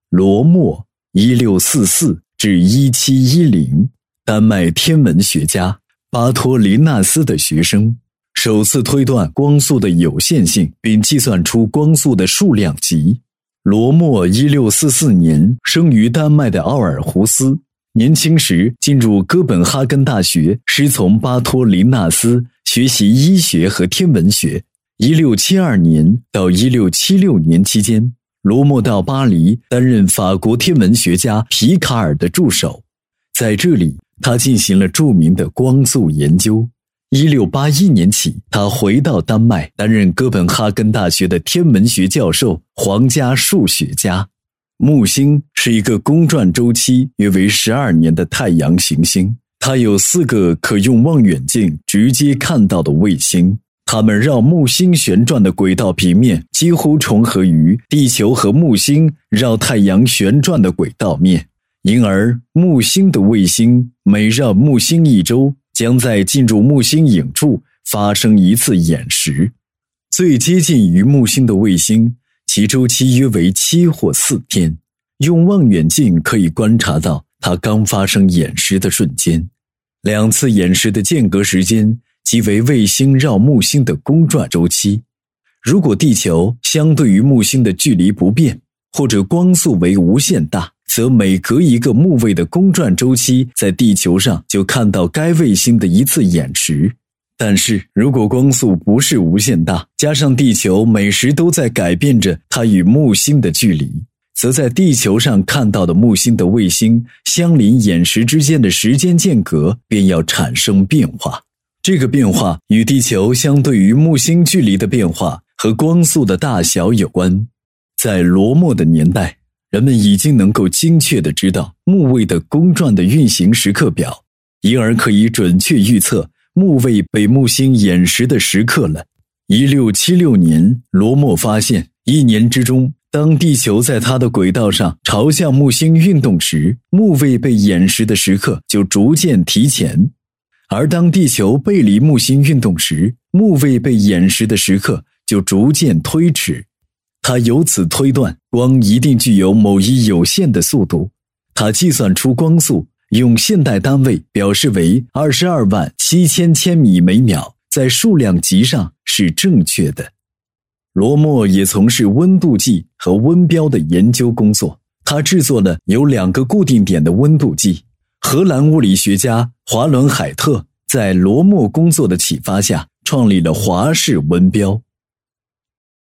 罗默1644至1710，丹麦天文学家，巴托林纳斯的学生，首次推断光速的有限性，并计算出光速的数量级。罗默1644年生于丹麦的奥尔胡斯，年轻时进入哥本哈根大学，师从巴托林纳斯学习医学和天文学。1672年到1676年期间，罗默到巴黎担任法国天文学家皮卡尔的助手，在这里他进行了著名的光速研究。1681年起，他回到丹麦担任哥本哈根大学的天文学教授、皇家数学家。木星是一个公转周期约为12年的太阳行星，它有4个可用望远镜直接看到的卫星，它们绕木星旋转的轨道平面几乎重合于地球和木星绕太阳旋转的轨道面，因而木星的卫星每绕木星1周，将在进入木星影处发生一次掩食。最接近于木星的卫星，其周期约为7或4天，用望远镜可以观察到它刚发生掩食的瞬间。2次掩食的间隔时间即为卫星绕木星的公转周期。如果地球相对于木星的距离不变，或者光速为无限大，则每隔一个木卫的公转周期，在地球上就看到该卫星的一次掩食。但是如果光速不是无限大，加上地球每时都在改变着它与木星的距离，则在地球上看到的木星的卫星相邻掩食之间的时间间隔便要产生变化。这个变化与地球相对于木星距离的变化和光速的大小有关。在罗默的年代，人们已经能够精确地知道木卫的公转的运行时刻表，因而可以准确预测木卫被木星掩食的时刻了。1676年，罗默发现1年之中，当地球在它的轨道上朝向木星运动时，木卫被掩食的时刻就逐渐提前；而当地球背离木星运动时，木卫被掩食的时刻就逐渐推迟。他由此推断光一定具有某一有限的速度，他计算出光速用现代单位表示为227000千米每秒，在数量级上是正确的。罗默也从事温度计和温标的研究工作，他制作了有2个固定点的温度计。荷兰物理学家华伦海特在罗默工作的启发下，创立了华氏温标。